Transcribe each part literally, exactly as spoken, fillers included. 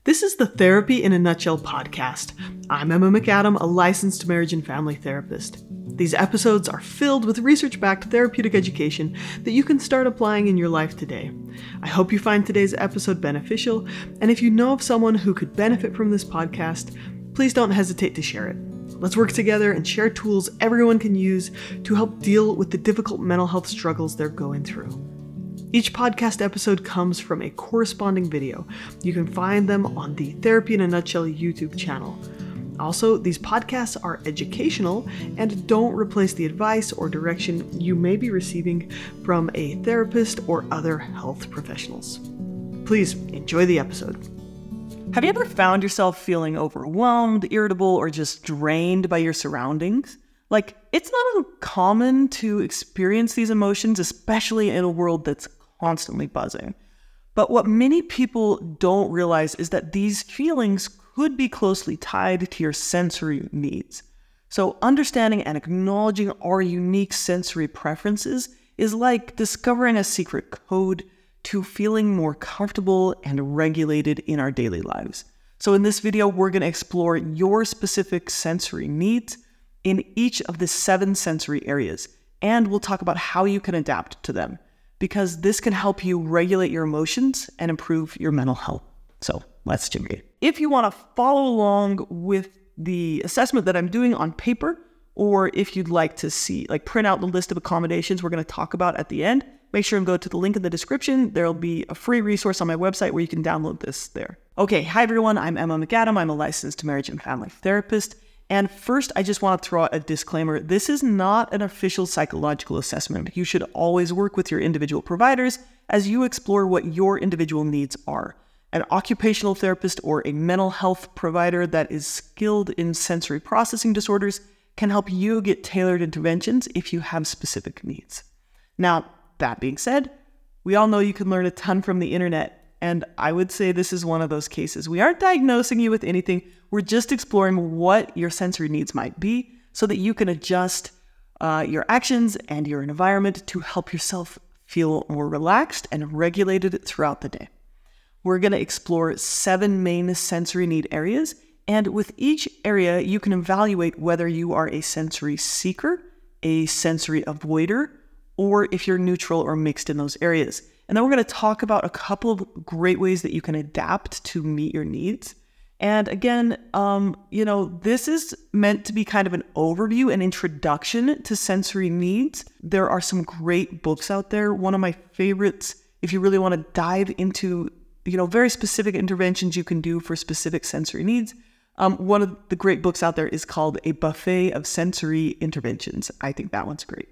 This is the Therapy in a Nutshell podcast. I'm Emma McAdam, a licensed marriage and family therapist. These episodes are filled with research-backed therapeutic education that you can start applying in your life today. I hope you find today's episode beneficial, and if you know of someone who could benefit from this podcast, please don't hesitate to share it. Let's work together and share tools everyone can use to help deal with the difficult mental health struggles they're going through. Each podcast episode comes from a corresponding video. You can find them on the Therapy in a Nutshell YouTube channel. Also, these podcasts are educational and don't replace the advice or direction you may be receiving from a therapist or other health professionals. Please enjoy the episode. Have you ever found yourself feeling overwhelmed, irritable, or just drained by your surroundings? Like, it's not uncommon to experience these emotions, especially in a world that's constantly buzzing. But what many people don't realize is that these feelings could be closely tied to your sensory needs. So understanding and acknowledging our unique sensory preferences is like discovering a secret code to feeling more comfortable and regulated in our daily lives. So in this video, we're going to explore your specific sensory needs in each of the seven sensory areas, and we'll talk about how you can adapt to them, because this can help you regulate your emotions and improve your mental health. So let's jump in. If you want to follow along with the assessment that I'm doing on paper, or if you'd like to see, like print out the list of accommodations we're going to talk about at the end, make sure and go to the link in the description. There'll be a free resource on my website where you can download this there. Okay, hi everyone, I'm Emma McAdam. I'm a licensed marriage and family therapist. And first, I just want to throw out a disclaimer. This is not an official psychological assessment. You should always work with your individual providers as you explore what your individual needs are. An occupational therapist or a mental health provider that is skilled in sensory processing disorders can help you get tailored interventions if you have specific needs. Now, that being said, we all know you can learn a ton from the internet, and I would say this is one of those cases. We aren't diagnosing you with anything. We're just exploring what your sensory needs might be so that you can adjust uh, your actions and your environment to help yourself feel more relaxed and regulated throughout the day. We're going to explore seven main sensory need areas, and with each area, you can evaluate whether you are a sensory seeker, a sensory avoider, or if you're neutral or mixed in those areas. And then we're going to talk about a couple of great ways that you can adapt to meet your needs. And again, um, you know, this is meant to be kind of an overview, an introduction to sensory needs. There are some great books out there. One of my favorites, if you really want to dive into, you know, very specific interventions you can do for specific sensory needs. Um, one of the great books out there is called A Buffet of Sensory Interventions. I think that one's great.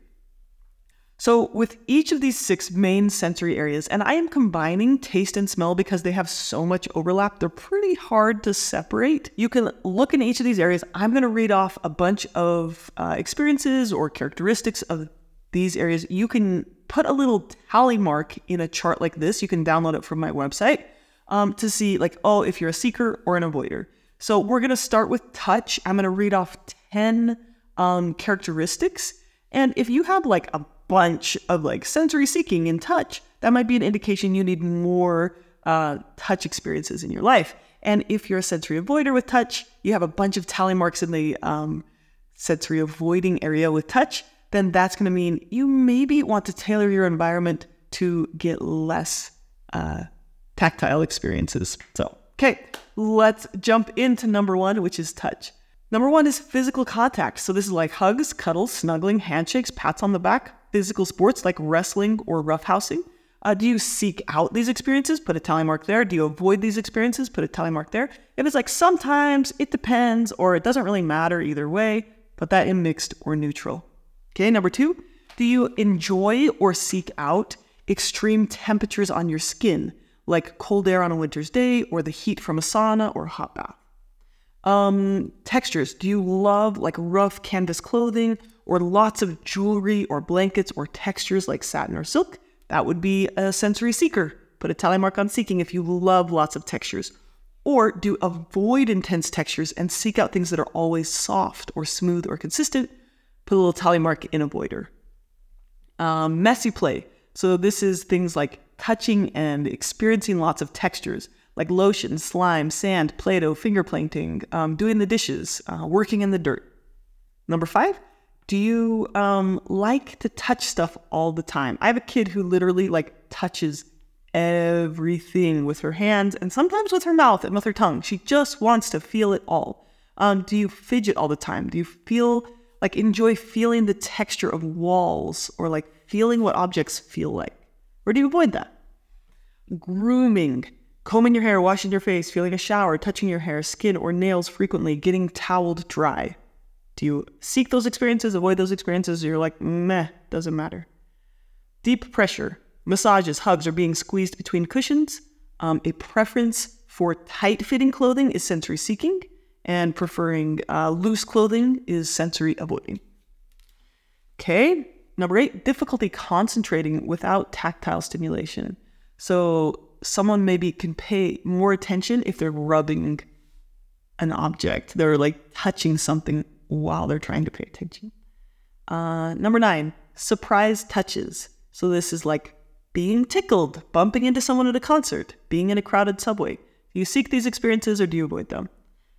So with each of these six main sensory areas, and I am combining taste and smell because they have so much overlap, they're pretty hard to separate. You can look in each of these areas. I'm going to read off a bunch of uh, experiences or characteristics of these areas. You can put a little tally mark in a chart like this. You can download it from my website um, to see like, oh, if you're a seeker or an avoider. So we're going to start with touch. I'm going to read off ten um, characteristics. And if you have like a bunch of like sensory seeking in touch, that might be an indication you need more uh, touch experiences in your life. And if you're a sensory avoider with touch, you have a bunch of tally marks in the um, sensory avoiding area with touch, then that's going to mean you maybe want to tailor your environment to get less uh, tactile experiences. So, okay, let's jump into number one, which is touch. Number one is physical contact. So this is like hugs, cuddles, snuggling, handshakes, pats on the back. Physical sports like wrestling or roughhousing. Uh, do you seek out these experiences? Put a tally mark there. Do you avoid these experiences? Put a tally mark there. If it's like sometimes, it depends, or it doesn't really matter either way, put that in mixed or neutral. Okay, number two, do you enjoy or seek out extreme temperatures on your skin, like cold air on a winter's day or the heat from a sauna or a hot bath? Um, textures. Do you love like rough canvas clothing or lots of jewelry or blankets or textures like satin or silk? That would be a sensory seeker. Put a tally mark on seeking if you love lots of textures. Or do you avoid intense textures and seek out things that are always soft or smooth or consistent? Put a little tally mark in avoider. Um, messy play. So this is things like touching and experiencing lots of textures, like lotion, slime, sand, Play-Doh, finger painting, um, doing the dishes, uh, working in the dirt. Number five, do you um, like to touch stuff all the time? I have a kid who literally like touches everything with her hands and sometimes with her mouth and with her tongue. She just wants to feel it all. Um, do you fidget all the time? Do you feel like enjoy feeling the texture of walls or like feeling what objects feel like? Or do you avoid that? Grooming, combing your hair, washing your face, feeling a shower, touching your hair, skin, or nails frequently, getting toweled dry. Do you seek those experiences, avoid those experiences, or you're like, meh, doesn't matter? Deep pressure, massages, hugs, or being squeezed between cushions. Um, a preference for tight-fitting clothing is sensory seeking, and preferring uh, loose clothing is sensory avoiding. Okay, number eight, difficulty concentrating without tactile stimulation. So someone maybe can pay more attention if they're rubbing an object. They're like touching something while they're trying to pay attention. Uh, number nine, surprise touches. So this is like being tickled, bumping into someone at a concert, being in a crowded subway. Do you seek these experiences or do you avoid them?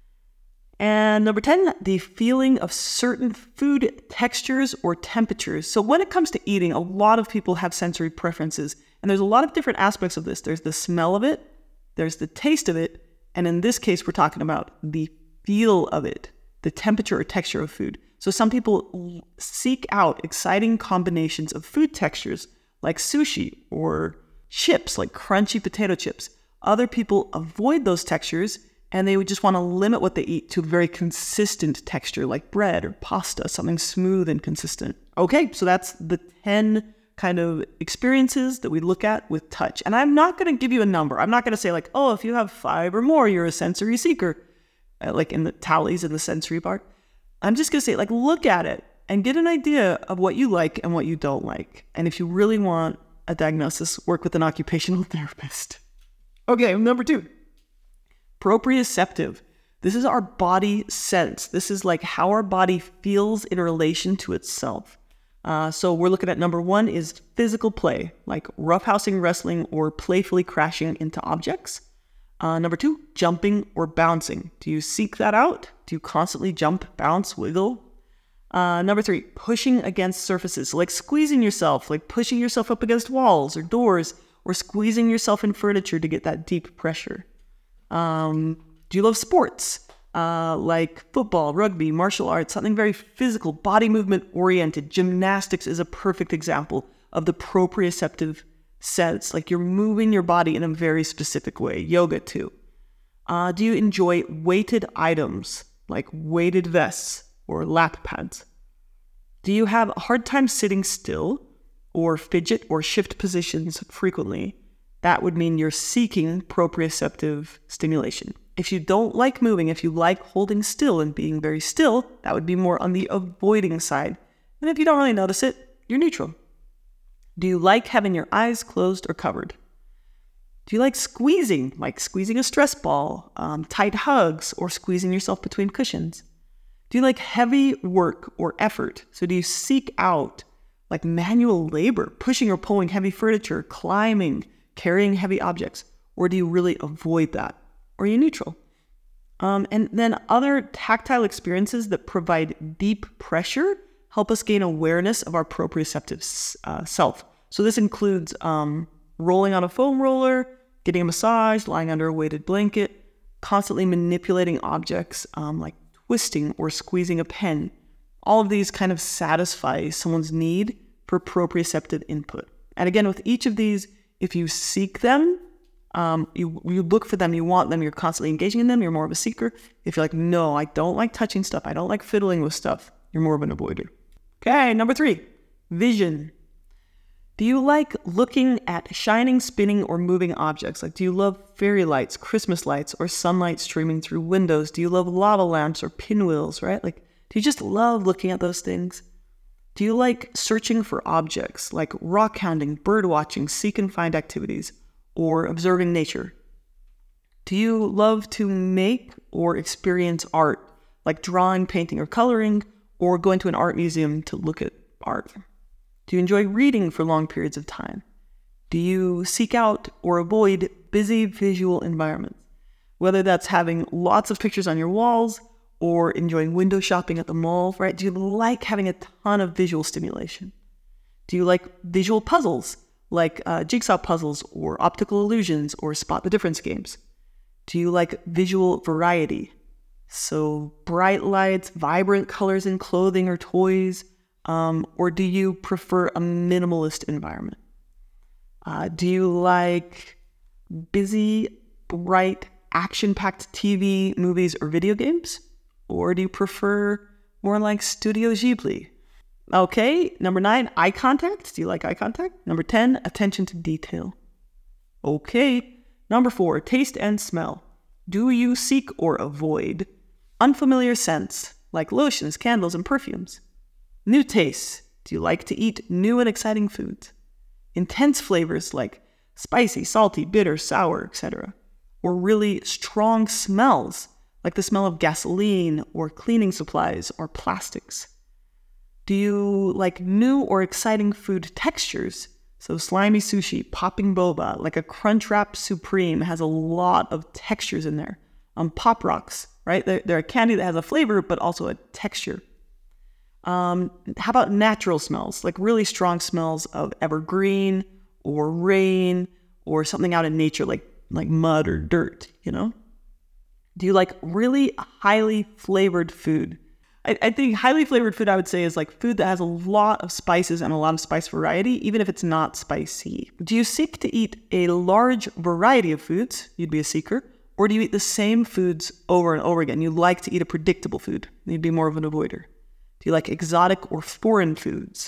And number ten, the feeling of certain food textures or temperatures. So when it comes to eating, a lot of people have sensory preferences. And there's a lot of different aspects of this. There's the smell of it, there's the taste of it, and in this case, we're talking about the feel of it, the temperature or texture of food. So some people seek out exciting combinations of food textures like sushi or chips, like crunchy potato chips. Other people avoid those textures and they would just want to limit what they eat to a very consistent texture like bread or pasta, something smooth and consistent. Okay, so that's the ten kind of experiences that we look at with touch. And I'm not going to give you a number. I'm not going to say like, oh, if you have five or more, you're a sensory seeker, uh, like in the tallies in the sensory part. I'm just going to say like, look at it and get an idea of what you like and what you don't like. And if you really want a diagnosis, work with an occupational therapist. Okay, number two, proprioceptive. This is our body sense. This is like how our body feels in relation to itself. Uh, so we're looking at number one is physical play, like roughhousing, wrestling, or playfully crashing into objects. Uh, number two, jumping or bouncing. Do you seek that out? Do you constantly jump, bounce, wiggle? Uh, number three, pushing against surfaces, so like squeezing yourself, like pushing yourself up against walls or doors, or squeezing yourself in furniture to get that deep pressure. Um, do you love sports? Uh, like football, rugby, martial arts, something very physical, body movement oriented. Gymnastics is a perfect example of the proprioceptive sense. Like you're moving your body in a very specific way. Yoga too. Uh, do you enjoy weighted items like weighted vests or lap pads? Do you have a hard time sitting still or fidget or shift positions frequently? That would mean you're seeking proprioceptive stimulation. If you don't like moving, if you like holding still and being very still, that would be more on the avoiding side. And if you don't really notice it, you're neutral. Do you like having your eyes closed or covered? Do you like squeezing, like squeezing a stress ball, um, tight hugs, or squeezing yourself between cushions? Do you like heavy work or effort? So do you seek out like manual labor, pushing or pulling heavy furniture, climbing, carrying heavy objects? Or do you really avoid that? Or are you neutral? Um, and then other tactile experiences that provide deep pressure help us gain awareness of our proprioceptive uh, self. So this includes um, rolling on a foam roller, getting a massage, lying under a weighted blanket, constantly manipulating objects um, like twisting or squeezing a pen. All of these kind of satisfy someone's need for proprioceptive input. And again, with each of these, if you seek them, Um, you you look for them, you want them, you're constantly engaging in them, you're more of a seeker. If you're like, no, I don't like touching stuff, I don't like fiddling with stuff, you're more of an avoider. Okay, number three, vision. Do you like looking at shining, spinning, or moving objects? Like, do you love fairy lights, Christmas lights, or sunlight streaming through windows? Do you love lava lamps or pinwheels, right? Like, do you just love looking at those things? Do you like searching for objects, like rock hounding, bird watching, seek and find activities, or observing nature? Do you love to make or experience art, like drawing, painting, or coloring, or going to an art museum to look at art? Do you enjoy reading for long periods of time? Do you seek out or avoid busy visual environments? Whether that's having lots of pictures on your walls or enjoying window shopping at the mall, right? Do you like having a ton of visual stimulation? Do you like visual puzzles, like uh, jigsaw puzzles or optical illusions or spot the difference games? Do you like visual variety? So bright lights, vibrant colors in clothing or toys, um, or do you prefer a minimalist environment? Uh, do you like busy, bright, action-packed T V, movies, or video games? Or do you prefer more like Studio Ghibli? Okay, number nine, eye contact. Do you like eye contact? Number ten, attention to detail. Okay, number four, taste and smell. Do you seek or avoid unfamiliar scents like lotions, candles, and perfumes? New tastes. Do you like to eat new and exciting foods? Intense flavors like spicy, salty, bitter, sour, et cetera. Or really strong smells like the smell of gasoline or cleaning supplies or plastics. Do you like new or exciting food textures? So slimy sushi, popping boba, like a Crunchwrap Supreme has a lot of textures in there. Um, Pop Rocks, right? They're, they're a candy that has a flavor, but also a texture. Um, how about natural smells, like really strong smells of evergreen or rain or something out in nature, like, like mud or dirt, you know? Do you like really highly flavored food? I, I think highly flavored food, I would say, is like food that has a lot of spices and a lot of spice variety, even if it's not spicy. Do you seek to eat a large variety of foods? You'd be a seeker. Or do you eat the same foods over and over again? You like to eat a predictable food. You'd be more of an avoider. Do you like exotic or foreign foods?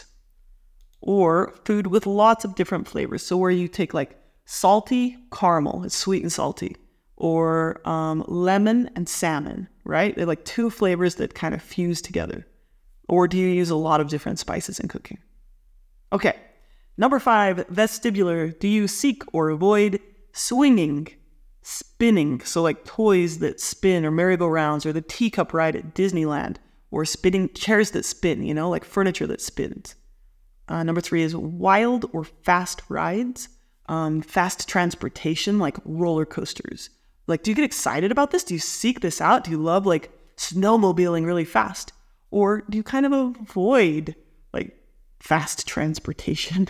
Or food with lots of different flavors. So where you take like salty caramel, it's sweet and salty. Or um, lemon and salmon, right? They're like two flavors that kind of fuse together. Or do you use a lot of different spices in cooking? Okay, number five, vestibular. Do you seek or avoid swinging, spinning? So like toys that spin or merry-go-rounds or the teacup ride at Disneyland or spinning chairs that spin, you know, like furniture that spins. Uh, number three is wild or fast rides, um, fast transportation like roller coasters. Like, do you get excited about this? Do you seek this out? Do you love, like, snowmobiling really fast? Or do you kind of avoid, like, fast transportation?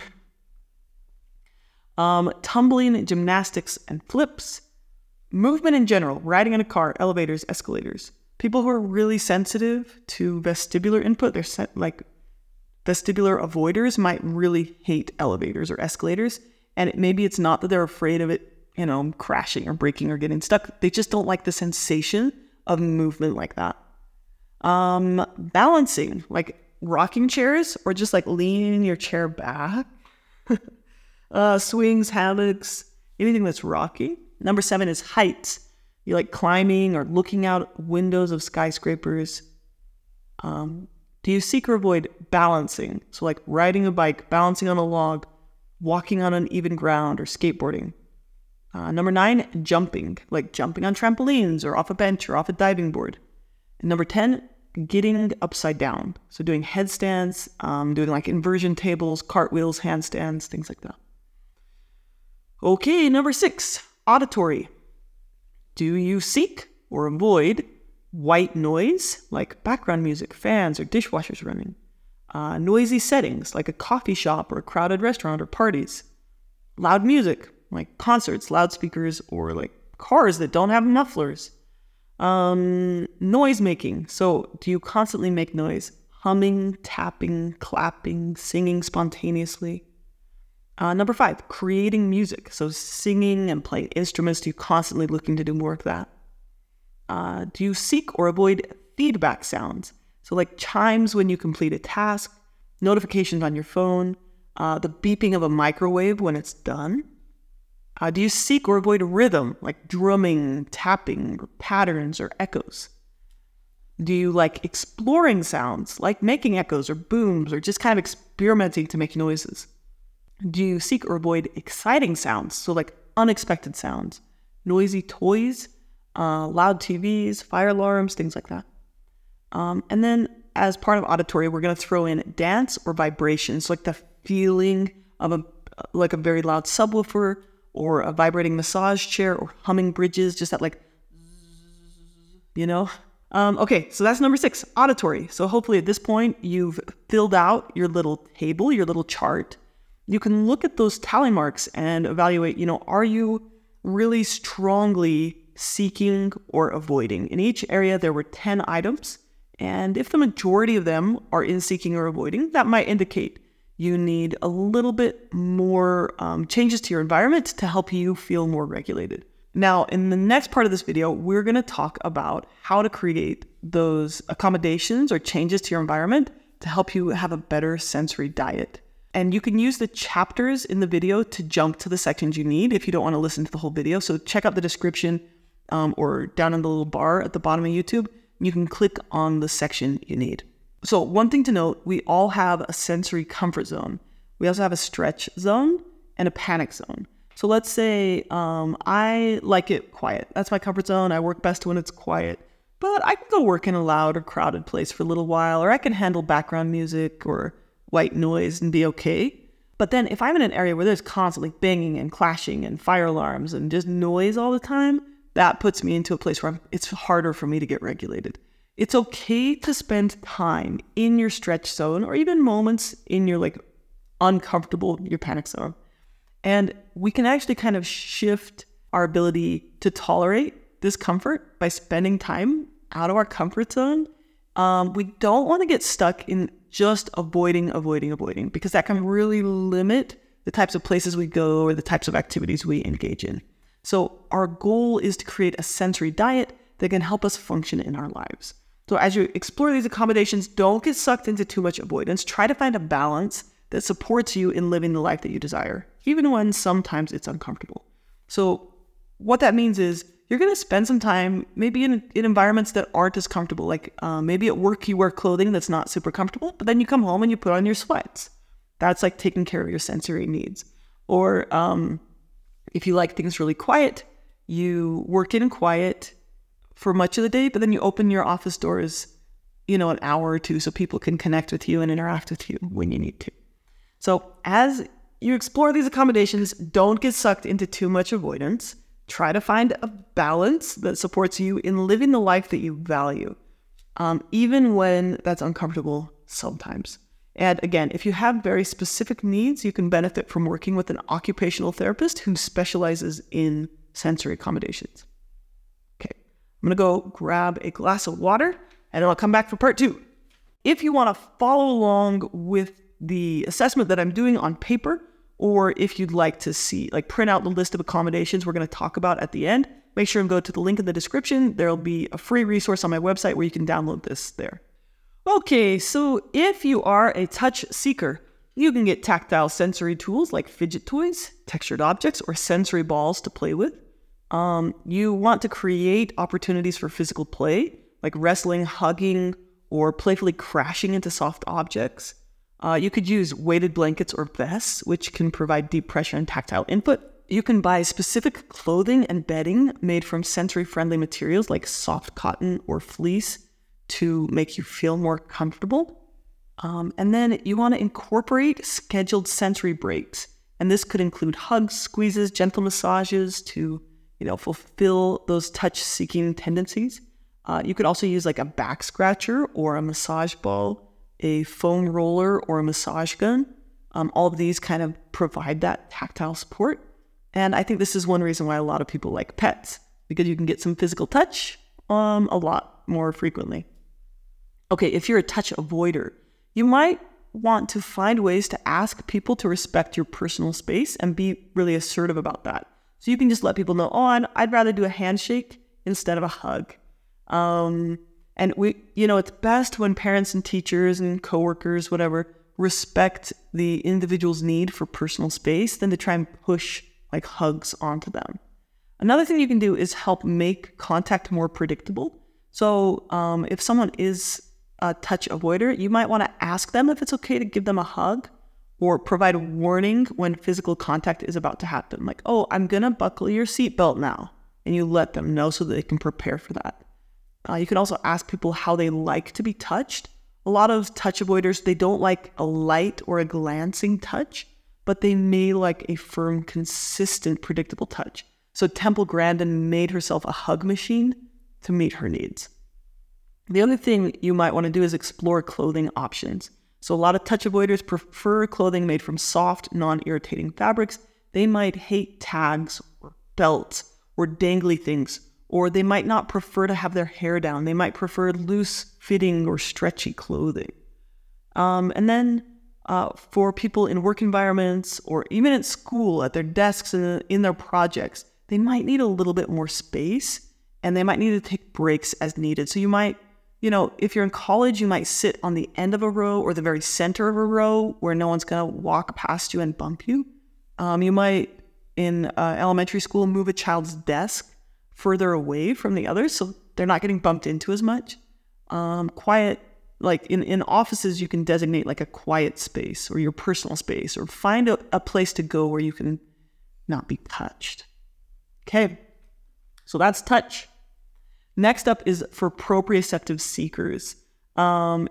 um, tumbling, gymnastics, and flips. Movement in general, riding in a car, elevators, escalators. People who are really sensitive to vestibular input, they're set, like, vestibular avoiders might really hate elevators or escalators. And it, maybe it's not that they're afraid of it, you know, crashing or breaking or getting stuck. They just don't like the sensation of movement like that. Um, balancing, like rocking chairs or just like leaning your chair back. uh, swings, hammocks, anything that's rocky. Number seven is heights. You like climbing or looking out windows of skyscrapers. Um, do you seek or avoid balancing? So like riding a bike, balancing on a log, walking on uneven ground, or skateboarding. Uh, number nine, jumping, like jumping on trampolines or off a bench or off a diving board. And number ten, getting upside down. So doing headstands, um, doing like inversion tables, cartwheels, handstands, things like that. Okay, number six, auditory. Do you seek or avoid white noise, like background music, fans, or dishwashers running? Uh, noisy settings, like a coffee shop or a crowded restaurant or parties. Loud music, like concerts, loudspeakers, or like cars that don't have mufflers. Um, noise making. So do you constantly make noise? Humming, tapping, clapping, singing spontaneously. Uh, number five, creating music. So singing and playing instruments. Do you constantly looking to do more of that? Uh, do you seek or avoid feedback sounds? So like chimes when you complete a task, notifications on your phone, uh, the beeping of a microwave when it's done. Uh, do you seek or avoid rhythm, like drumming, tapping, or patterns, or echoes? Do you like exploring sounds, like making echoes or booms, or just kind of experimenting to make noises? Do you seek or avoid exciting sounds, so like unexpected sounds, noisy toys, uh, loud T Vs, fire alarms, things like that? Um, and then as part of auditory, we're going to throw in dance or vibrations, like the feeling of a like a very loud subwoofer or a vibrating massage chair or humming bridges, just that like, you know? Um, okay, so that's number six, auditory. So hopefully at this point you've filled out your little table, your little chart. You can look at those tally marks and evaluate, you know, are you really strongly seeking or avoiding? In each area, there were ten items. And if the majority of them are in seeking or avoiding, that might indicate you need a little bit more um, changes to your environment to help you feel more regulated. Now, in the next part of this video, we're going to talk about how to create those accommodations or changes to your environment to help you have a better sensory diet. And you can use the chapters in the video to jump to the sections you need if you don't want to listen to the whole video. So check out the description um, or down in the little bar at the bottom of YouTube. You can click on the section you need. So one thing to note, we all have a sensory comfort zone. We also have a stretch zone and a panic zone. So let's say um, I like it quiet. That's my comfort zone. I work best when it's quiet. But I can go work in a loud or crowded place for a little while, or I can handle background music or white noise and be okay. But then if I'm in an area where there's constantly banging and clashing and fire alarms and just noise all the time, that puts me into a place where I'm, it's harder for me to get regulated. It's okay to spend time in your stretch zone or even moments in your like uncomfortable, your panic zone. And we can actually kind of shift our ability to tolerate discomfort by spending time out of our comfort zone. Um, we don't want to get stuck in just avoiding, avoiding, avoiding, because that can really limit the types of places we go or the types of activities we engage in. So our goal is to create a sensory diet that can help us function in our lives. So as you explore these accommodations, don't get sucked into too much avoidance. Try to find a balance that supports you in living the life that you desire, even when sometimes it's uncomfortable. So what that means is you're going to spend some time maybe in, in environments that aren't as comfortable. Like uh, maybe at work you wear clothing that's not super comfortable, but then you come home and you put on your sweats. That's like taking care of your sensory needs. Or um, if you like things really quiet, you work in quiet for much of the day, but then you open your office doors, you know, an hour or two so people can connect with you and interact with you when you need to. So as you explore these accommodations, don't get sucked into too much avoidance. Try to find a balance that supports you in living the life that you value, um, even when that's uncomfortable sometimes. And again, if you have very specific needs, you can benefit from working with an occupational therapist who specializes in sensory accommodations. Okay, I'm going to go grab a glass of water and then I'll come back for part two. If you want to follow along with the assessment that I'm doing on paper, or if you'd like to see, like print out the list of accommodations we're going to talk about at the end, make sure and go to the link in the description. There'll be a free resource on my website where you can download this there. Okay, so if you are a touch seeker, you can get tactile sensory tools like fidget toys, textured objects, or sensory balls to play with. Um, you want to create opportunities for physical play, like wrestling, hugging, or playfully crashing into soft objects. Uh, you could use weighted blankets or vests, which can provide deep pressure and tactile input. You can buy specific clothing and bedding made from sensory-friendly materials like soft cotton or fleece to make you feel more comfortable. Um, and then you want to incorporate scheduled sensory breaks. And this could include hugs, squeezes, gentle massages to, you know, fulfill those touch-seeking tendencies. Uh, you could also use like a back scratcher or a massage ball, a foam roller, or a massage gun. Um, all of these kind of provide that tactile support. And I think this is one reason why a lot of people like pets, because you can get some physical touch um, a lot more frequently. Okay, if you're a touch avoider, you might want to find ways to ask people to respect your personal space and be really assertive about that. So you can just let people know, oh, I'd, I'd rather do a handshake instead of a hug. Um, and we, you know, it's best when parents and teachers and coworkers, whatever, respect the individual's need for personal space than to try and push like hugs onto them. Another thing you can do is help make contact more predictable. So um, if someone is a touch avoider, you might want to ask them if it's okay to give them a hug or provide a warning when physical contact is about to happen. Like, oh, I'm going to buckle your seatbelt now. And you let them know so that they can prepare for that. Uh, you can also ask people how they like to be touched. A lot of touch avoiders, they don't like a light or a glancing touch, but they may like a firm, consistent, predictable touch. So Temple Grandin made herself a hug machine to meet her needs. The other thing you might want to do is explore clothing options. So a lot of touch avoiders prefer clothing made from soft, non-irritating fabrics. They might hate tags or belts or dangly things, or they might not prefer to have their hair down. They might prefer loose fitting or stretchy clothing. Um, and then uh, for people in work environments or even at school, at their desks and in their projects, they might need a little bit more space and they might need to take breaks as needed. So you might, you know, if you're in college, you might sit on the end of a row or the very center of a row where no one's going to walk past you and bump you. Um, you might, in uh, elementary school, move a child's desk further away from the others so they're not getting bumped into as much. Um, quiet, like in, in offices, you can designate like a quiet space or your personal space, or find a, a place to go where you can not be touched. Okay, so that's touch. Next up is for proprioceptive seekers. Um,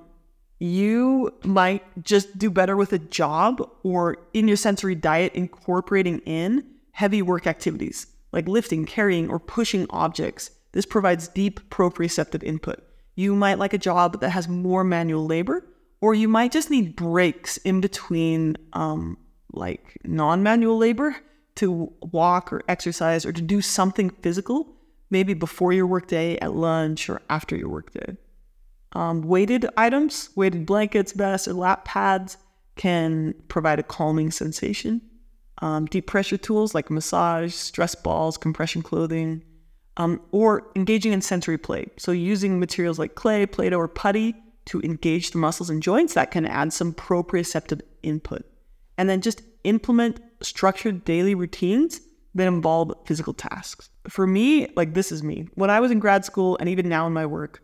you might just do better with a job or in your sensory diet incorporating in heavy work activities like lifting, carrying, or pushing objects. This provides deep proprioceptive input. You might like a job that has more manual labor, or you might just need breaks in between um, like non-manual labor to walk or exercise or to do something physical, maybe before your workday, at lunch, or after your workday. Um, weighted items, weighted blankets, vests, or lap pads can provide a calming sensation. Um, deep pressure tools like massage, stress balls, compression clothing, um, or engaging in sensory play. So using materials like clay, Play-Doh, or putty to engage the muscles and joints, that can add some proprioceptive input. And then just implement structured daily routines that involve physical tasks. For me, like this is me. When I was in grad school and even now in my work,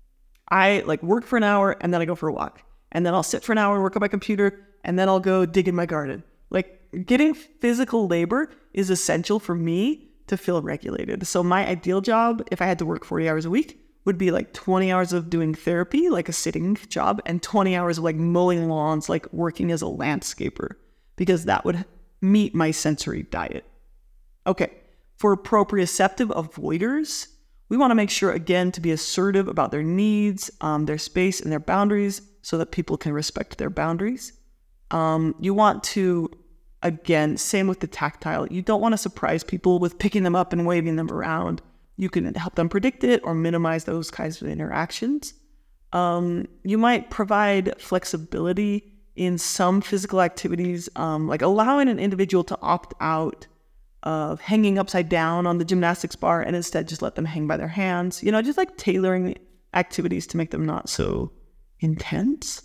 I like work for an hour and then I go for a walk. And then I'll sit for an hour and work on my computer and then I'll go dig in my garden. Like getting physical labor is essential for me to feel regulated. So my ideal job, if I had to work forty hours a week, would be like twenty hours of doing therapy, like a sitting job, and twenty hours of like mowing lawns, like working as a landscaper, because that would meet my sensory diet. Okay, for proprioceptive avoiders, we want to make sure, again, to be assertive about their needs, um, their space, and their boundaries so that people can respect their boundaries. Um, you want to, again, same with the tactile. You don't want to surprise people with picking them up and waving them around. You can help them predict it or minimize those kinds of interactions. Um, you might provide flexibility in some physical activities, um, like allowing an individual to opt out of hanging upside down on the gymnastics bar and instead just let them hang by their hands. You know, just like tailoring activities to make them not so intense.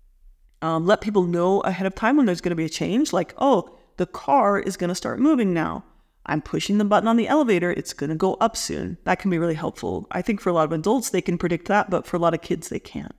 Um, let people know ahead of time when there's going to be a change, like, oh, the car is going to start moving now. I'm pushing the button on the elevator. It's going to go up soon. That can be really helpful. I think for a lot of adults, they can predict that, but for a lot of kids, they can't.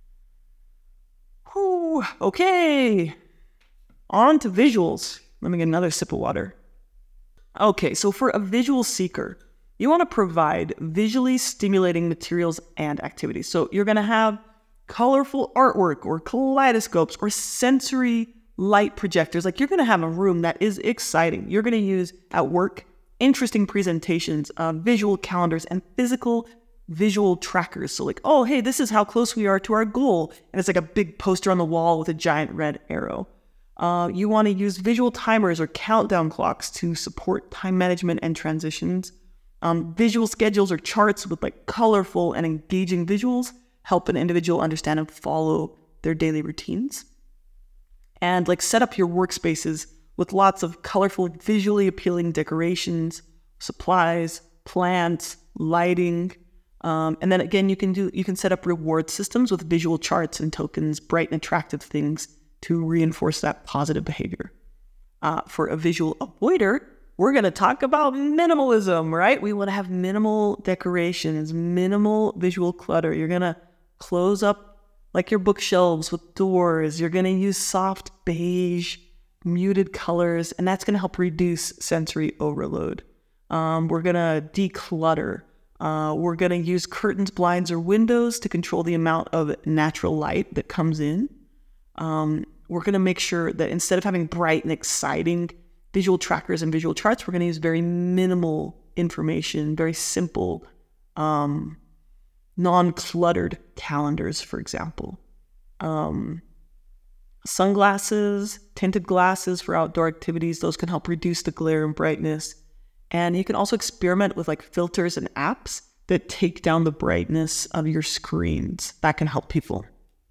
Whew, okay. On to visuals. Let me get another sip of water. Okay, so for a visual seeker, you want to provide visually stimulating materials and activities. So you're going to have colorful artwork or kaleidoscopes or sensory light projectors. Like you're going to have a room that is exciting. You're going to use at work interesting presentations, uh, visual calendars, and physical visual trackers. So like, oh, hey, this is how close we are to our goal. And it's like a big poster on the wall with a giant red arrow. Uh, you want to use visual timers or countdown clocks to support time management and transitions. Um, visual schedules or charts with like colorful and engaging visuals help an individual understand and follow their daily routines. And like set up your workspaces with lots of colorful, visually appealing decorations, supplies, plants, lighting. Um, and then again, you can do you can set up reward systems with visual charts and tokens, bright and attractive things to reinforce that positive behavior. Uh, for a visual avoider, we're going to talk about minimalism, right? We want to have minimal decorations, minimal visual clutter. You're going to close up like your bookshelves with doors. You're going to use soft beige, muted colors, and that's going to help reduce sensory overload. Um, we're going to declutter. Uh, we're going to use curtains, blinds, or windows to control the amount of natural light that comes in. Um, we're going to make sure that instead of having bright and exciting visual trackers and visual charts, we're going to use very minimal information, very simple, um, non-cluttered calendars, for example. Um, sunglasses, tinted glasses for outdoor activities, those can help reduce the glare and brightness. And you can also experiment with like filters and apps that take down the brightness of your screens. That can help people.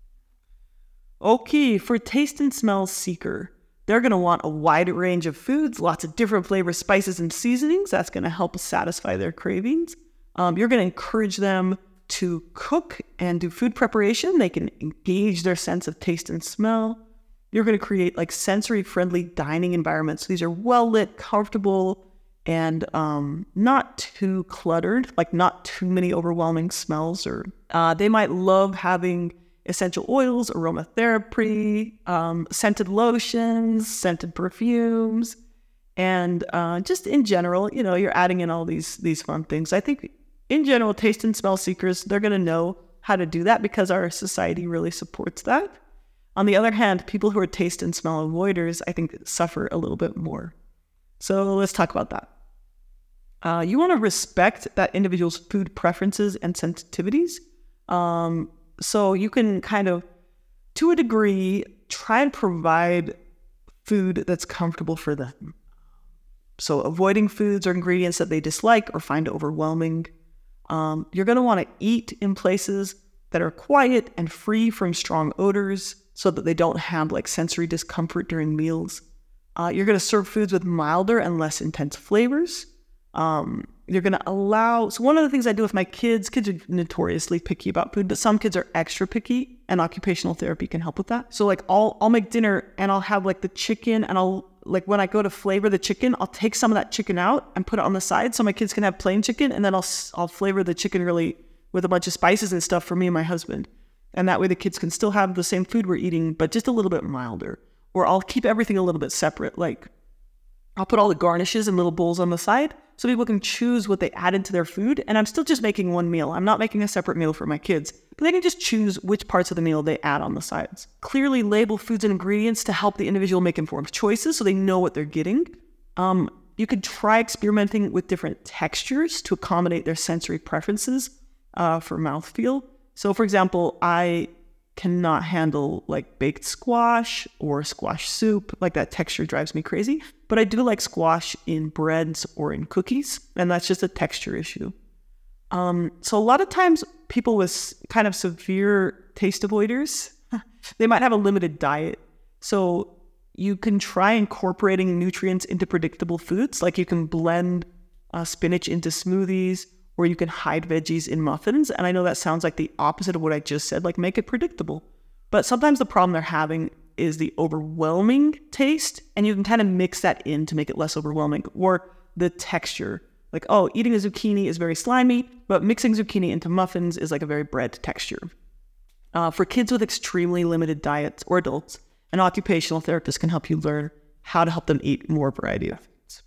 Okay, for taste and smell seeker, they're going to want a wide range of foods, lots of different flavors, spices, and seasonings. That's going to help satisfy their cravings. Um, you're going to encourage them to cook and do food preparation. They can engage their sense of taste and smell. You're going to create like sensory-friendly dining environments. These are well-lit, comfortable, and um, not too cluttered, like not too many overwhelming smells. Or uh, they might love having essential oils, aromatherapy, um, scented lotions, scented perfumes, and uh, just in general, you know, you're adding in all these these fun things. I think in general, taste and smell seekers, they're going to know how to do that because our society really supports that. On the other hand, people who are taste and smell avoiders, I think, suffer a little bit more. So let's talk about that. Uh, you want to respect that individual's food preferences and sensitivities. Um, so you can kind of, to a degree, try and provide food that's comfortable for them. So avoiding foods or ingredients that they dislike or find overwhelming. Um, you're going to want to eat in places that are quiet and free from strong odors so that they don't have like sensory discomfort during meals. Uh, you're going to serve foods with milder and less intense flavors. Um, you're going to allow... So one of the things I do with my kids, kids are notoriously picky about food, but some kids are extra picky, and occupational therapy can help with that. So like I'll, I'll make dinner and I'll have like the chicken, and I'll like when I go to flavor the chicken, I'll take some of that chicken out and put it on the side so my kids can have plain chicken, and then I'll I'll flavor the chicken really with a bunch of spices and stuff for me and my husband. And that way the kids can still have the same food we're eating, but just a little bit milder. Or I'll keep everything a little bit separate. Like I'll put all the garnishes in little bowls on the side so people can choose what they add into their food. And I'm still just making one meal. I'm not making a separate meal for my kids, but they can just choose which parts of the meal they add on the sides. Clearly label foods and ingredients to help the individual make informed choices so they know what they're getting. Um, you could try experimenting with different textures to accommodate their sensory preferences uh, for mouthfeel. So for example, I cannot handle like baked squash or squash soup. Like that texture drives me crazy. But I do like squash in breads or in cookies, and that's just a texture issue. Um, so a lot of times people with kind of severe taste avoiders, they might have a limited diet. So you can try incorporating nutrients into predictable foods. Like you can blend uh, spinach into smoothies, or you can hide veggies in muffins. And I know that sounds like the opposite of what I just said, like make it predictable. But sometimes the problem they're having is the overwhelming taste, and you can kind of mix that in to make it less overwhelming. Or the texture, like, oh, eating a zucchini is very slimy, but mixing zucchini into muffins is like a very bread texture. Uh, for kids with extremely limited diets or adults, an occupational therapist can help you learn how to help them eat more variety of foods.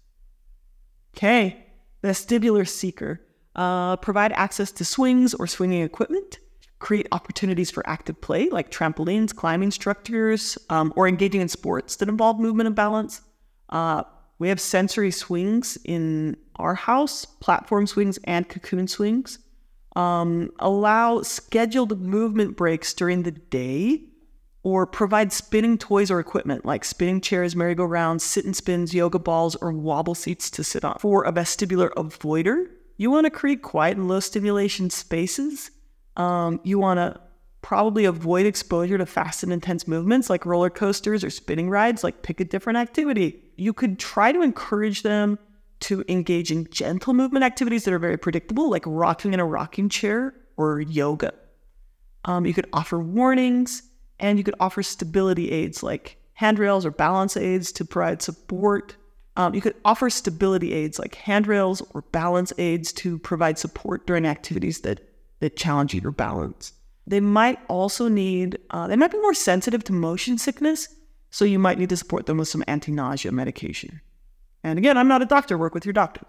Okay, vestibular seeker. Uh, provide access to swings or swinging equipment. Create opportunities for active play, like trampolines, climbing structures, um, or engaging in sports that involve movement and balance. Uh, we have sensory swings in our house, platform swings and cocoon swings. Um, allow scheduled movement breaks during the day, or provide spinning toys or equipment like spinning chairs, merry-go-rounds, sit-and spins, yoga balls, or wobble seats to sit on. For a vestibular avoider, you want to create quiet and low stimulation spaces. Um, you want to probably avoid exposure to fast and intense movements like roller coasters or spinning rides. Like pick a different activity. You could try to encourage them to engage in gentle movement activities that are very predictable, like rocking in a rocking chair or yoga. Um, you could offer warnings, and you could offer stability aids like handrails or balance aids to provide support. Um, you could offer stability aids like handrails or balance aids to provide support during activities that that challenge your balance. They might also need, uh, they might be more sensitive to motion sickness, so you might need to support them with some anti-nausea medication. And again, I'm not a doctor, work with your doctor.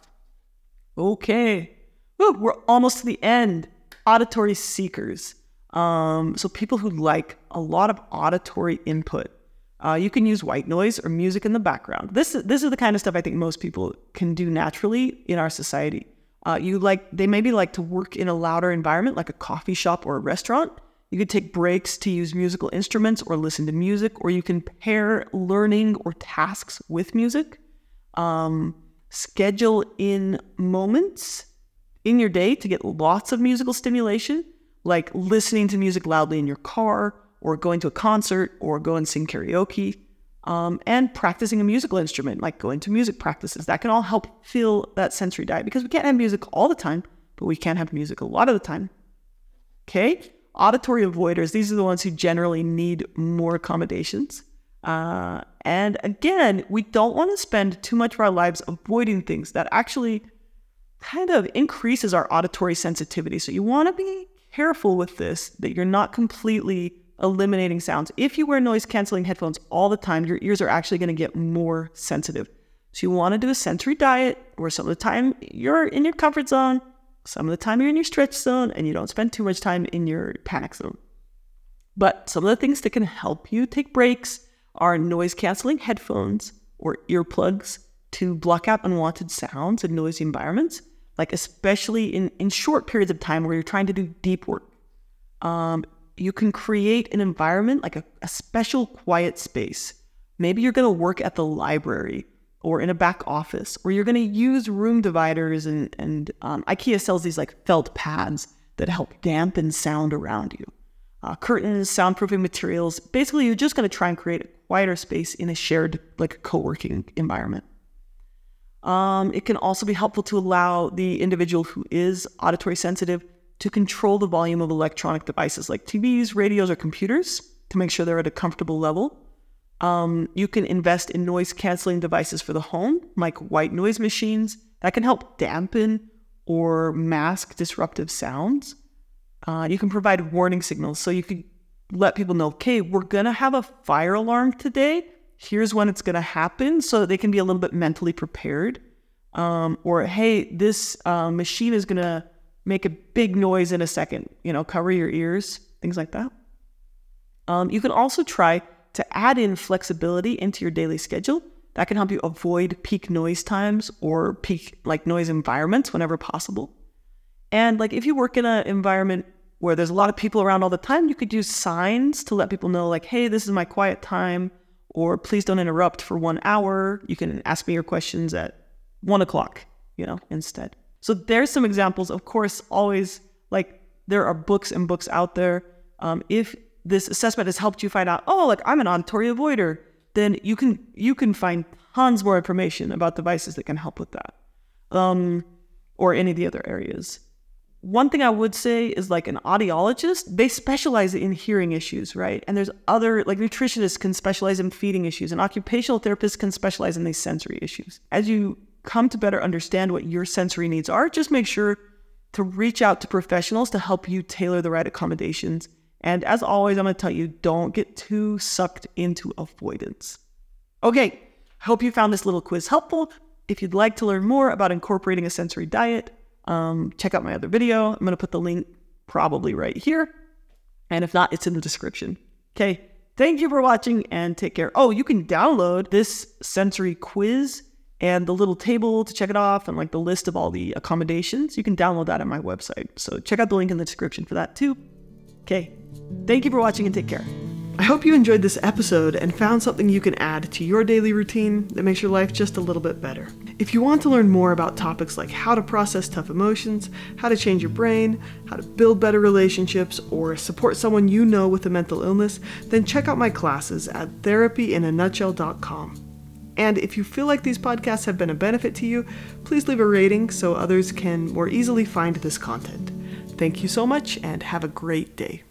Okay, Woo, we're almost to the end. Auditory seekers. Um, so people who like a lot of auditory input. Uh, you can use white noise or music in the background. This, this is the kind of stuff I think most people can do naturally in our society. Uh, you like they maybe like to work in a louder environment like a coffee shop or a restaurant. You could take breaks to use musical instruments or listen to music, or you can pair learning or tasks with music. Um, schedule in moments in your day to get lots of musical stimulation, like listening to music loudly in your car, or going to a concert, or go and sing karaoke, um, and practicing a musical instrument, like going to music practices. That can all help fill that sensory diet, because we can't have music all the time, but we can have music a lot of the time. Okay? Auditory avoiders, these are the ones who generally need more accommodations. Uh, and again, we don't want to spend too much of our lives avoiding things that actually kind of increases our auditory sensitivity. So you want to be careful with this, that you're not completely eliminating sounds. If you wear noise-canceling headphones all the time, your ears are actually going to get more sensitive. So you want to do a sensory diet where some of the time you're in your comfort zone, some of the time you're in your stretch zone, and you don't spend too much time in your panic zone. But some of the things that can help you take breaks are noise-canceling headphones or earplugs to block out unwanted sounds in noisy environments, like especially in, in short periods of time where you're trying to do deep work. Um, you can create an environment, like a, a special quiet space. Maybe you're going to work at the library or in a back office, or you're going to use room dividers, and, and um, IKEA sells these like felt pads that help dampen sound around you. Uh, curtains, soundproofing materials. Basically, you're just going to try and create a quieter space in a shared, like, co-working environment. Um, it can also be helpful to allow the individual who is auditory sensitive to control the volume of electronic devices like T Vs, radios, or computers to make sure they're at a comfortable level. Um, you can invest in noise-canceling devices for the home, like white noise machines, that can help dampen or mask disruptive sounds. Uh, you can provide warning signals, so you can let people know, okay, we're going to have a fire alarm today. Here's when it's going to happen, so that they can be a little bit mentally prepared. Um, or, hey, this uh, machine is going to make a big noise in a second. You know, cover your ears, things like that. Um, you can also try to add in flexibility into your daily schedule. That can help you avoid peak noise times or peak like noise environments whenever possible. And like if you work in an environment where there's a lot of people around all the time, you could use signs to let people know like, hey, this is my quiet time, or please don't interrupt for one hour. You can ask me your questions at one o'clock, you know, instead. So there's some examples. Of course, always like there are books and books out there. Um, if this assessment has helped you find out, oh, like I'm an auditory avoider, then you can you can find tons more information about devices that can help with that, um, or any of the other areas. One thing I would say is like an audiologist, they specialize in hearing issues, right? And there's other, like nutritionists can specialize in feeding issues, and occupational therapists can specialize in these sensory issues. As you come to better understand what your sensory needs are, just make sure to reach out to professionals to help you tailor the right accommodations. And as always, I'm going to tell you, don't get too sucked into avoidance. Okay, hope you found this little quiz helpful. If you'd like to learn more about incorporating a sensory diet, um, check out my other video. I'm going to put the link probably right here. And if not, it's in the description. Okay, thank you for watching and take care. Oh, you can download this sensory quiz and the little table to check it off and like the list of all the accommodations. You can download that at my website. So check out the link in the description for that too. Okay, thank you for watching and take care. I hope you enjoyed this episode and found something you can add to your daily routine that makes your life just a little bit better. If you want to learn more about topics like how to process tough emotions, how to change your brain, how to build better relationships, or support someone you know with a mental illness, then check out my classes at therapy in a nutshell dot com. And if you feel like these podcasts have been a benefit to you, please leave a rating so others can more easily find this content. Thank you so much and have a great day.